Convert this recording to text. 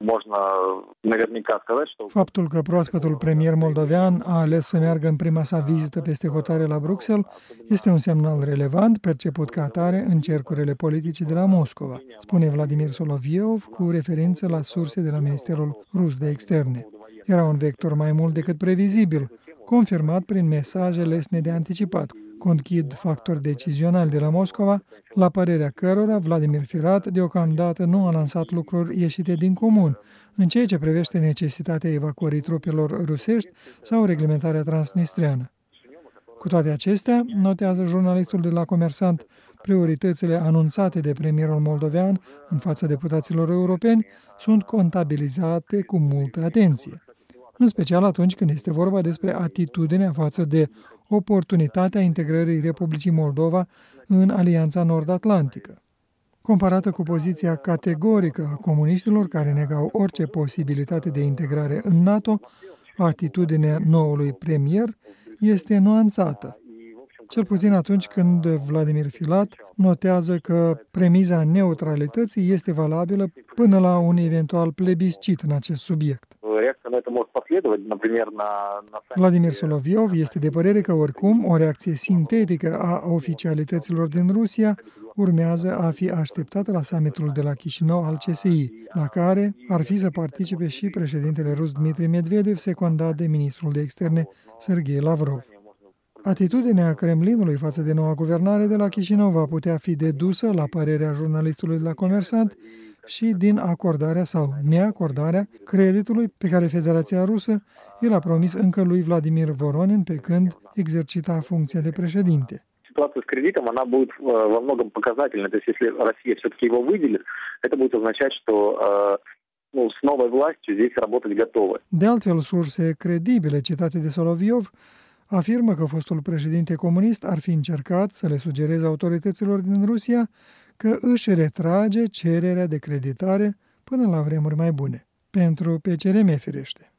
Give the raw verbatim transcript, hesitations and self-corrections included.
Faptul că proaspătul premier moldovean a ales să meargă în prima sa vizită peste hotare la Bruxelles este un semnal relevant, perceput ca atare în cercurile politice de la Moscova, spune Vladimir Soloviov cu referință la surse de la Ministerul Rus de Externe. Era un vector mai mult decât previzibil, confirmat prin mesaje lesne de anticipat, conchid factori decizionali de la Moscova, la părerea cărora Vladimir Filat deocamdată nu a lansat lucruri ieșite din comun, în ceea ce privește necesitatea evacuării trupelor rusești sau reglementarea transnistreană. Cu toate acestea, notează jurnalistul de la Comersant, prioritățile anunțate de premierul moldovean în fața deputaților europeni sunt contabilizate cu multă atenție, în special atunci când este vorba despre atitudinea față de oportunitatea integrării Republicii Moldova în Alianța Nord-Atlantică. Comparată cu poziția categorică a comuniștilor care negau orice posibilitate de integrare în NATO, atitudinea noului premier este nuanțată, cel puțin atunci când Vladimir Filat notează că premiza neutralității este valabilă până la un eventual plebiscit în acest subiect. Vladimir Soloviov este de părere că oricum o reacție sintetică a oficialităților din Rusia urmează a fi așteptată la summitul de la Chișinău al C S I, la care ar fi să participe și președintele rus Dmitri Medvedev, secundat de ministrul de externe Sergei Lavrov. Atitudinea Kremlinului față de noua guvernare de la Chișinău va putea fi dedusă, la părerea jurnalistului de la Comersant, și din acordarea sau neacordarea creditului pe care Federația Rusă i l-a promis încă lui Vladimir Voronin pe când exercita funcția de președinte. Ситуация с кредитом, она будет во многом показательной. То есть, если Россия все-таки его выделит, это будет означать, что ну, с новой властью здесь работать готовы. De altfel, surse credibile citate de Soloviov afirmă că fostul președinte comunist ar fi încercat să le sugereze autorităților din Rusia că își retrage cererea de creditare până la vremuri mai bune. Pentru P C R M, firește.